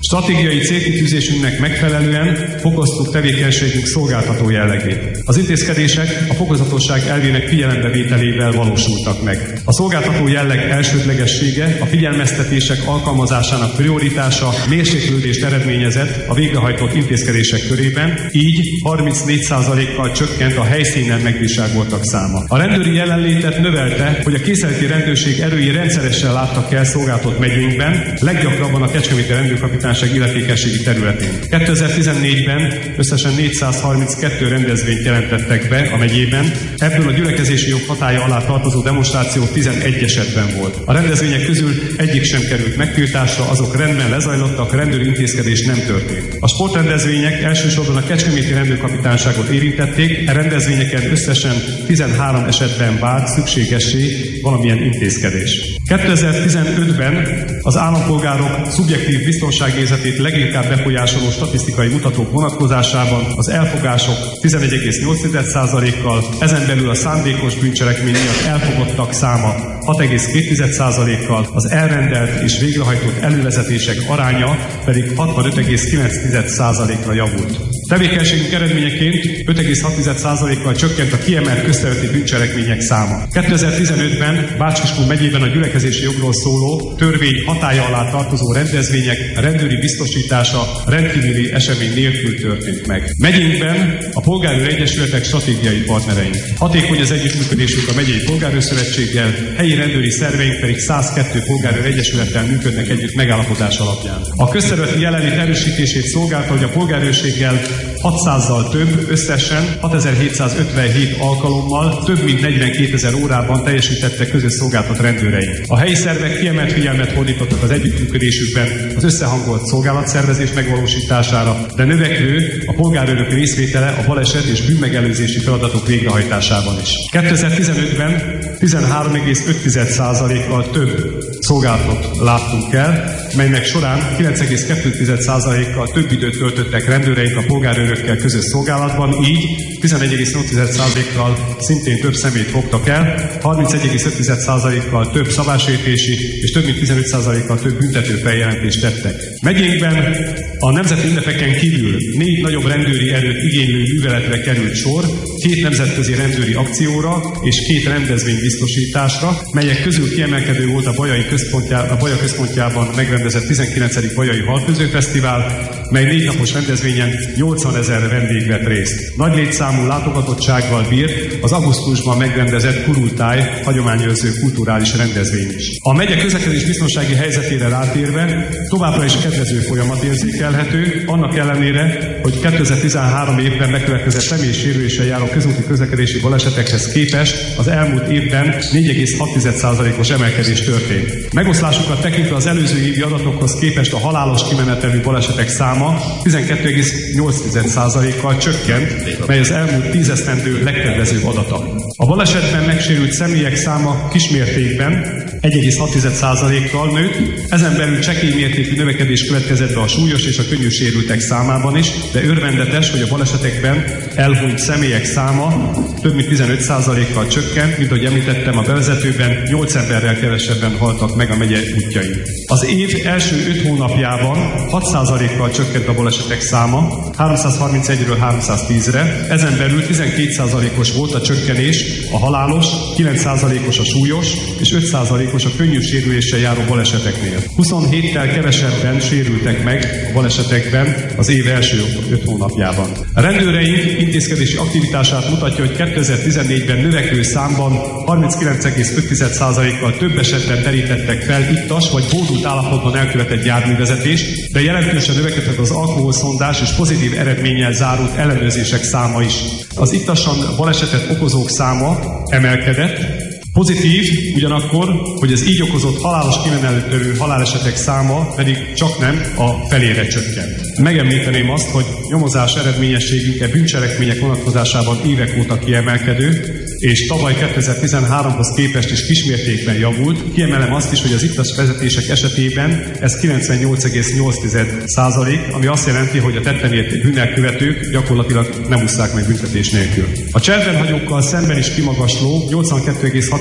Stratégiai célkitűzésünknek megfelelően fokoztuk tevékenységünk szolgáltató jellegét. Az intézkedések a fokozatosság elvének figyelembevételével valósultak meg. A szolgáltató jelleg elsődlegessége, a figyelmeztetések alkalmazásának prioritása mérséklődést eredményezett a végrehajtott intézkedések körében, így harmincnégy százalékkal csökkent a helyszínen megvizsgálottak száma. A rendőri jelenlétet növelte, hogy a készenléti rendőrség erői rendszeresen láttak el szolgáltatott megyénkben, leggyakrabban a Kecskeméti Rendőrkapitányság illetékességi területén. kétezer-tizennégyben összesen négyszázharminckettő rendezvényt jelentettek be a megyében, ebből a gyülekezési jog hatálya alá tartozó demonstráció tizenegy esetben volt. A rendezvények közül egyik sem került megtiltásra, azok rendben lezajlottak, rendőri intézkedés nem történt. A sportrendezvények elsősorban a Kecskeméti Rendőrkapitányságot érintették, a rendezvényeken összesen tizenhárom esetben vált szükségessé valamilyen intézkedés. kétezer-tizenötben az állampolgárok szubjektív biztonságérzetét leginkább befolyásoló statisztikai mutatók vonatkozásában az elfogások tizenegy egész nyolc százalékkal, ezen belül a szándékos bűncselekmény miatt elfogottak száma hat egész két százalékkal, az elrendelt és végrehajtott elővezetések aránya pedig hatvanöt egész kilenc százalékra javult. Tevékenységünk eredményeként öt egész hat százalékkal csökkent a kiemelt közterületi bűncselekmények száma. kétezer-tizenötben Bács-Kiskun megyében a gyülekezési jogról szóló törvény hatálya alá tartozó rendezvények rendőri biztosítása rendkívüli esemény nélkül történt meg. Megyénkben a polgárőr egyesületek stratégiai partnereink. Hatékony az együttműködésünk a megyei polgárőrszövetséggel, helyi rendőri szerveink pedig százkettő polgárőr egyesülettel működnek együtt megállapodás alapján. A közterületi jelenlét erősítését szolgálta, hogy a polgárőrséggel hatszázzal több, összesen hatezer-hétszázötvenhét alkalommal több mint negyvenkétezer órában teljesítette közös szolgáltat rendőreink. A helyi szervek kiemelt figyelmet fordítottak az együttműködésükben az összehangolt szolgálatszervezés megvalósítására, de növekvő a polgárőrök részvétele a baleset és bűnmegelőzési feladatok végrehajtásában is. kétezer-tizenötben tizenhárom egész öt százalékkal több szolgálatot láttunk el, melynek során kilenc egész kettő százalékkal több időt töltöttek rendőreink a polgárőrökkel közös szolgálatban, így tizenegy egész nyolc százalékkal szintén több személyt fogtak el, harmincegy egész öt százalékkal több szabálysértési és több mint tizenöt százalékkal több büntető feljelentést tettek. Megyénkben a nemzeti ünnepeken kívül négy nagyobb rendőri erőt igénylő műveletre került sor, két nemzetközi rendőri akcióra és két rendezvénybiztosításra, melyek közül kiemelkedő volt a Bajai központjá, a Baja központjában megrendezett tizenkilencedik Bajai Halfőzőfesztivál, mely négy napos rendezvényen nyolcvanezer vendég vett részt. Nagy létszámú látogatottsággal bírt az augusztusban megrendezett Kurultáj hagyományőrző kulturális rendezvény is. A megye közlekedés biztonsági helyzetére rátérve továbbra is kedvező folyamat érzékelhető, annak ellenére, hogy kétezer-tizenhárom évben bekövetkezett személysérüléssel járó közúti közlekedési balesetekhez képest az elmúlt évben négy egész hat százalékos emelkedés történt. Megoszlásukat tekintve az előző évi adatokhoz képest a halálos kimenetelű balesetek száma tizenkét egész nyolc százalékkal csökkent, mely az elmúlt tíz esztendő legkedvezőbb adata. A balesetben megsérült személyek száma kismértékben egy egész hat százalékkal nőtt, ezen belül csekély mértékű növekedés következett be a súlyos és a könnyű sérültek számában is, de örvendetes, hogy a balesetekben elhunyt személyek száma több mint tizenöt százalékkal csökkent, mint ahogy említettem a bevezetőben, nyolc emberrel kevesebben haltak meg a megye útjain. Az év első öt hónapjában hat százalékkal csökkent a balesetek száma, háromszázharmincegyről háromszáztízre, ezen belül tizenkét százalékos volt a csökkenés a halálos, kilenc százalékos a súlyos és öt százalékos a könnyű sérüléssel járó baleseteknél. huszonhéttel kevesebben sérültek meg a balesetekben az év első öt hónapjában. A rendőreink intézkedési aktivitását mutatja, hogy kétezer-tizennégyben növekvő számban harminckilenc egész öt százalékkal több esetben terítettek fel ittas vagy bódult állapotban elkövetett járművezetést, de jelentősen növekedett az alkoholszondás és pozitív eredménnyel zárult ellenőrzések száma is. Az ittasan balesetet okozók száma emelkedett. Pozitív ugyanakkor, hogy az így okozott halálos kimenetelő halálesetek száma pedig csak nem a felére csökkent. Megemlíteném azt, hogy nyomozás eredményességünk bűncselekmények vonatkozásában évek óta kiemelkedő, és tavaly kétezer-tizenháromhoz képest is kismértékben javult. Kiemelem azt is, hogy az ittas vezetések esetében ez kilencvennyolc egész nyolc százalék, ami azt jelenti, hogy a tetten ért bűnelkövetők gyakorlatilag nem ússzák meg büntetés nélkül. A cserben hagyókkal szemben is kimagasló nyolcvankettő egész hat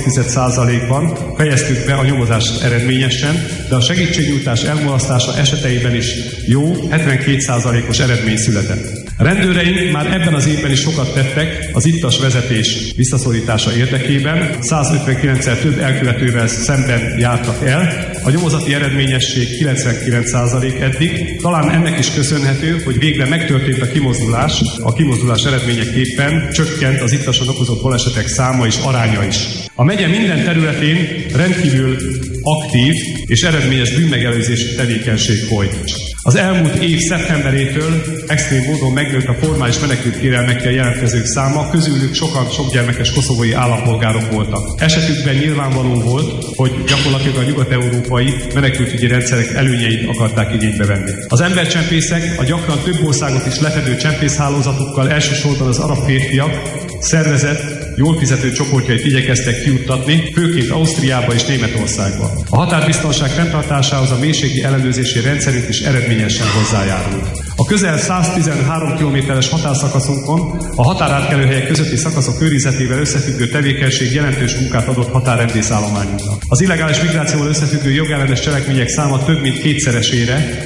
két százalékban fejeztük be a nyomozást eredményesen, de a segítségnyújtás elmulasztása eseteiben is jó, hetvenkét százalékos eredmény született. A rendőreink már ebben az évben is sokat tettek az ittas vezetés visszaszorítása érdekében, százötvenkilenccel több elkövetővel szemben jártak el, a nyomozati eredményesség kilencvenkilenc százalék eddig. Talán ennek is köszönhető, hogy végre megtörtént a kimozdulás, a kimozdulás eredményeképpen csökkent az ittasan okozott balesetek száma és aránya is. A megye minden területén rendkívül aktív és eredményes bűnmegelőzési tevékenység folyt. Az elmúlt év szeptemberétől extrém módon megnőtt a formális menekültkérelmekkel jelentkezők száma, közülük sokan sokgyermekes koszovói állampolgárok voltak. Esetükben nyilvánvaló volt, hogy gyakorlatilag a nyugat-európai menekültügyi rendszerek előnyeit akarták igénybe venni. Az embercsempészek a gyakran több országot is lefedő csempészhálózatukkal elsősorban az arab férfiak szervezett, jól fizető csoportjait igyekeztek kiuttatni, főként Ausztriába és Németországba. A határbiztonság fenntartásához a mélységi ellenőrzési rendszerünk is eredményesen hozzájárult. A közel száztizenhárom kilométeres határszakaszunkon a határátkelőhelyek közötti szakaszok őrizetével összefüggő tevékenység jelentős munkát adott határrendészállományunknak. Az illegális migrációval összefüggő jogellenes cselekmények száma több mint kétszeresére,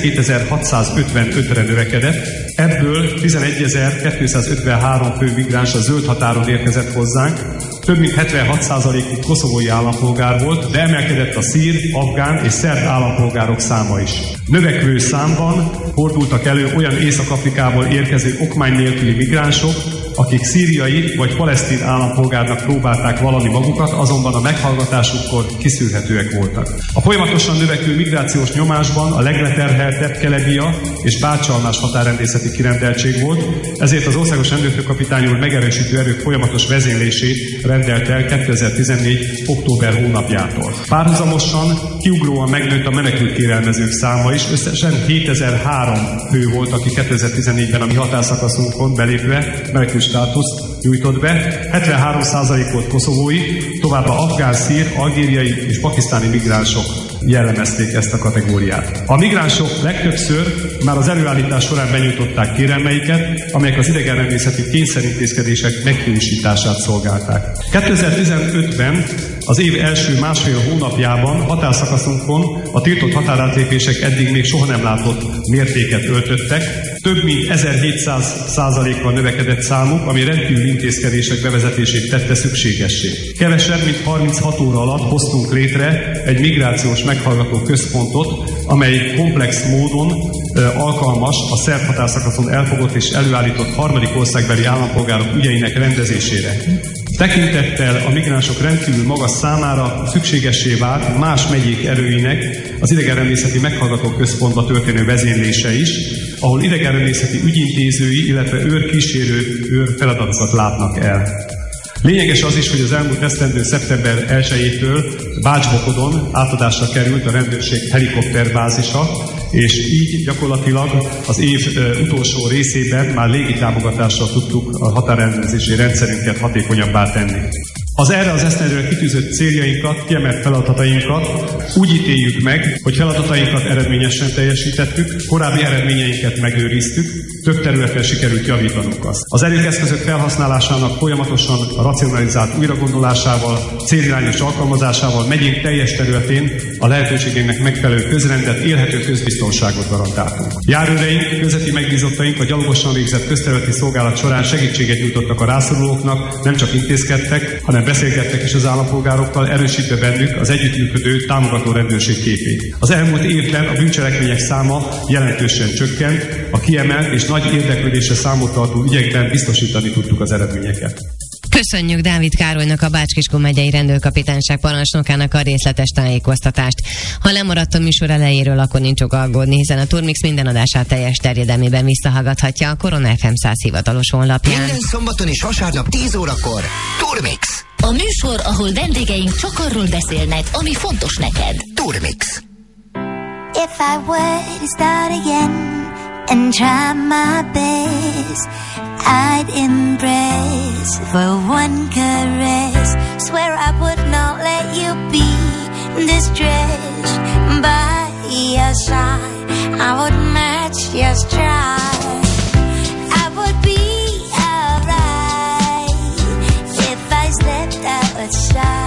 tizenkétezer-hatszázötvenötre növekedett, ebből tizenegyezer-kétszázötvenhárom fő migráns a zöld határon érkezett hozzánk, több mint hetvenhat százalékuk koszovói állampolgár volt, de emelkedett a szír, afgán és szerb állampolgárok száma is. Növekvő számban fordultak elő olyan Észak-Afrikából érkező okmány nélküli migránsok, akik szíriai vagy palesztin állampolgárnak próbálták vallani magukat, azonban a meghallgatásukkor kiszűrhetőek voltak. A folyamatosan növekvő migrációs nyomásban a legleterheltebb Kelebia és Bácsalmás határrendészeti kirendeltség volt, ezért az országos rendőrfőkapitány úr megerősítő erők folyamatos vezénylését rendelt el kétezer-tizennégy. október hónapjától. Párhuzamosan kiugróan megnőtt a menekültkérelmezők száma is, összesen hétezer-három fő volt, aki kétezer-tizennégyben a mi határszakaszunkon belépve menekült státuszt nyújtott be, hetvenhárom százalék volt koszovói, továbbá afgán, szír, algériai és pakisztáni migránsok jellemezték ezt a kategóriát. A migránsok legtöbbször már az előállítás során benyújtották kérelmeiket, amelyek az idegenrendészeti kényszerintézkedések meghiúsítását szolgálták. kétezer-tizenötben az év első másfél hónapjában határszakaszunkon a tiltott határátlépések eddig még soha nem látott mértéket öltöttek, több mint ezerhétszáz százalékkal növekedett számuk, ami rendkívüli intézkedések bevezetését tette szükségessé. Kevesebb, mint harminchat óra alatt hoztunk létre egy migrációs meghallgató központot, amely komplex módon ö, alkalmas a szerb határszakaszon elfogott és előállított harmadik országbeli állampolgárok ügyeinek rendezésére. Tekintettel a migránsok rendkívül magas számára szükségessé vált más megyék erőinek az idegenrendészeti meghallgató központba történő vezénylése is, ahol idegenrendészeti ügyintézői, illetve őrkísérő őr feladatokat látnak el. Lényeges az is, hogy az elmúlt esztendő szeptember elsejétől Bács-Bokodon átadásra került a rendőrség helikopterbázisa, és így gyakorlatilag az év utolsó részében már légitámogatással tudtuk a határellenőrzési rendszerünket hatékonyabbá tenni. Az erre az esztendőre kitűzött céljainkat, kiemelt feladatainkat úgy ítéljük meg, hogy feladatainkat eredményesen teljesítettük, korábbi eredményeinket megőriztük, több területen sikerült javítanunk azt. Az erőeszközök felhasználásának folyamatosan a racionalizált újragondolásával, célirányos alkalmazásával megyénk teljes területén a lehetőségeinknek megfelelő közrendet, élhető közbiztonságot garantáltunk. Járőreink, közveti megbízottaink a gyalogosan végzett közterületi szolgálat során segítséget nyújtottak a rászorulóknak, nem csak intézkedtek, hanem beszélgettek is az állampolgárokkal, erősítve bennük az együttműködő, támogató rendőrség képét. Az elmúlt évben a bűncselekmények száma jelentősen csökkent, a kiemelt és nagy érdeklődésre számot tartó ügyekben biztosítani tudtuk az eredményeket. Köszönjük Dávid Károlynak, a Bács-Kiskun megyei rendőrkapitányság parancsnokának a részletes tájékoztatást. Ha lemaradt a műsor elejéről, akkor nincs ok aggódni, hiszen a Turmix minden adását teljes terjedelmében visszahallgathatja a Korona ef em száz hivatalos honlapján. Minden szombaton és vasárnap tíz órakor Turmix. A műsor, ahol vendégeink csak arról beszélnek, ami fontos neked. Turmix. If I were to start again and try my best, I'd embrace for one caress. Swear I would not let you be distressed. By your side, I would match your stride. I would be alright if I stepped outside.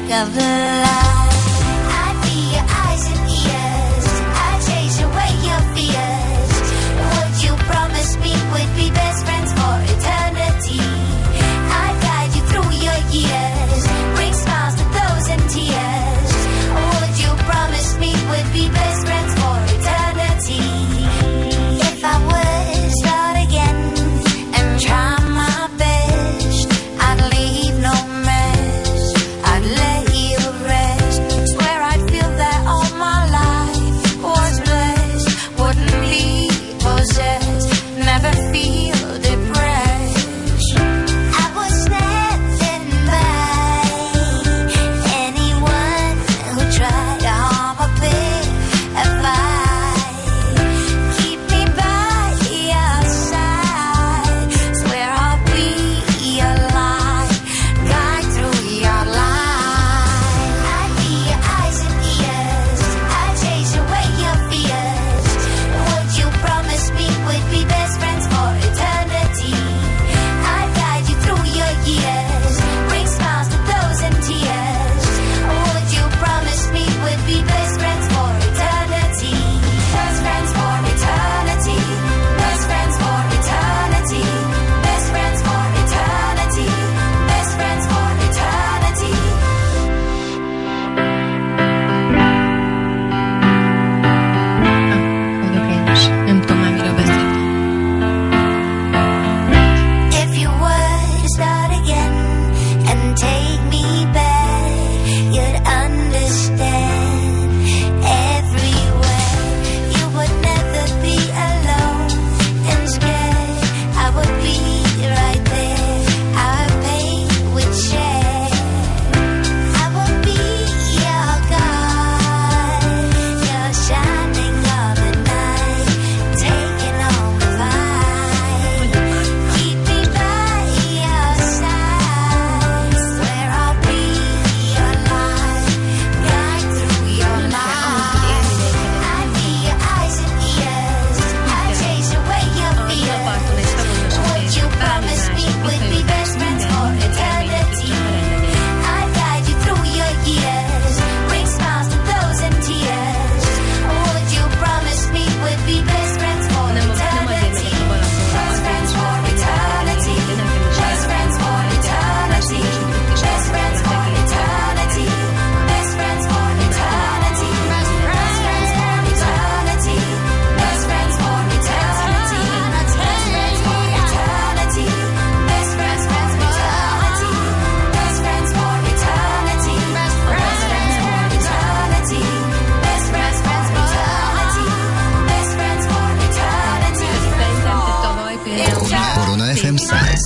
of the light. I'd be your eyes and ears, I'd chase away your fears. Would you promise me we'd be best friends for eternity? I'd guide you through your years, bring smiles to those in tears. Would you promise me we'd be best friends for eternity? If I would start again and try my best, I'd leave no mess, I'd let you rest. Swear I'd feel that all my life was blessed. Wouldn't be possessed, never feel depressed. I was standing by anyone who tried to harm a bit of fight. Keep me by your side. Swear I'll be your light, guide through your life. I'd be your eyes and ears, I'd chase away your fears. Would you promise me we'd be best friends for eternity? I'd guide you through your years, bring smiles to those in tears. Would you promise me we'd be best friends for eternity? Best friends for eternity. Best friends for eternity. Best friends for eternity. Best friends for eternity. Vagyok én is. Nem tudom már, miről beszéltem. If you would start again and take me back, you'd understand everywhere. You would never be alone and scared. I would be right there. Our pain would share. I would be your guide, your shining of the night, taking on the fight. Keep me by your side. Swear I'll be your light, guide through your life. I'd be your eyes and ears, I'd chase away your fears. Would you promise me we'd be best friends for eternity? I'd guide you through your years, bring smiles to those in tears. Would you promise me we'd be best friends for eternity? Best friends for eternity. Best friends for eternity. Best friends for eternity. Best friends for eternity. Best friends for eternity. Best friends for eternity. Best friends for eternity. Best friends for eternity. Best friends for eternity. Best friends for eternity. Best friends for eternity. Best friends for eternity. Szerintem te tavaly például Korona ef em száz.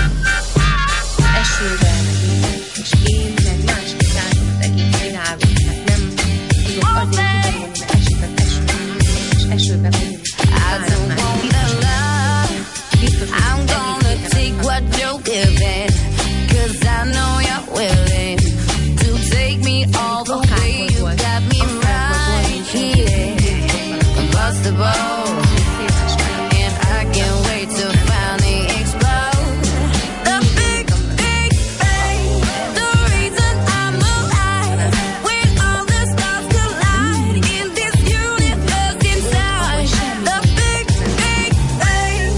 esőbe megyünk, és én meg másképp látom az egész világot. Hát nem tudok azért kidobni, mert esik az eső, és esőbe megyünk. Várom már, biztos, hogy I'm gonna take what you're giving, 'cause I know you're willing to take me all the way. You got me right here, combustible, and I can't wait to finally explode. The big, big bang, the reason I'm alive. When all the stars collide in this universe inside. The big, big bang.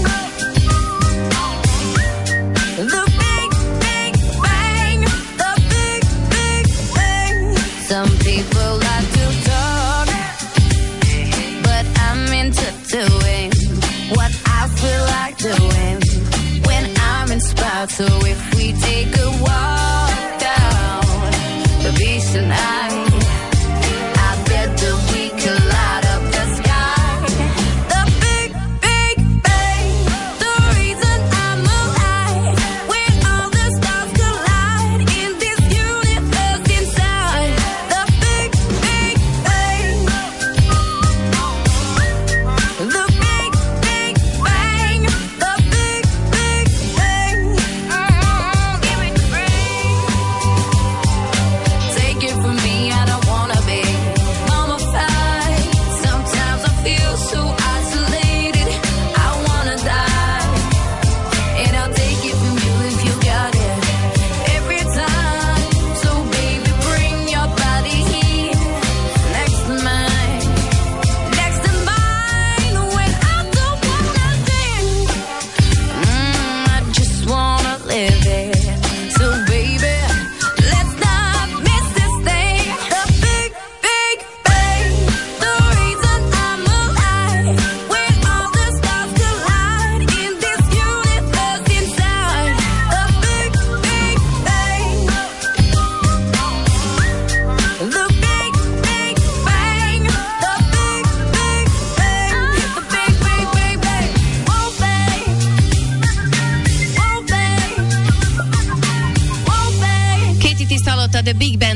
The big, big bang. The big, big bang. Some people like to talk, but I'm into doing what I feel like doing when I'm inspired. So if we take a walk down the beach tonight, I bet that we could light up the sky. The big, big bang, the reason I'm alive. When all the stars collide in this universe inside. The big, big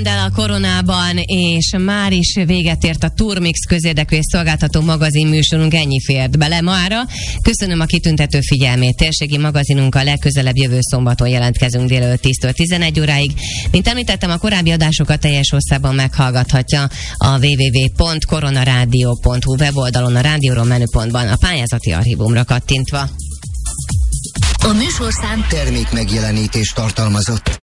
tűnt el a koronában, és már is véget ért a Turmix közérdekű és szolgáltató magazin műsorunk, ennyi fért bele mára. Köszönöm a kitüntető figyelmét. Térségi magazinunkkal legközelebb jövő szombaton jelentkezünk délelőtt tíztől tizenegy óráig. Mint említettem, a korábbi adásokat teljes hosszában meghallgathatja a double-u double-u double-u pont koronaradio pont hu weboldalon, a rádióról menüpontban, a pályázati archívumra kattintva. A műsorszám termék megjelenítést tartalmazott.